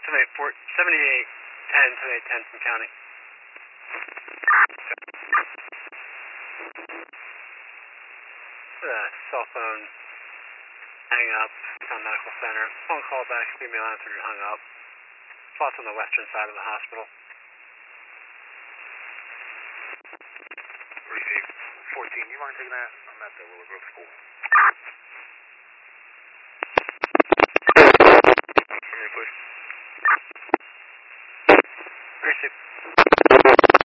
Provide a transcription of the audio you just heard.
7810 from county. Cell phone hang up, Town Medical Center. Phone call back, female answered and hung up. Spots on the western side of the hospital. Receive 14, you mind taking that? I'm at the Willowbrook School.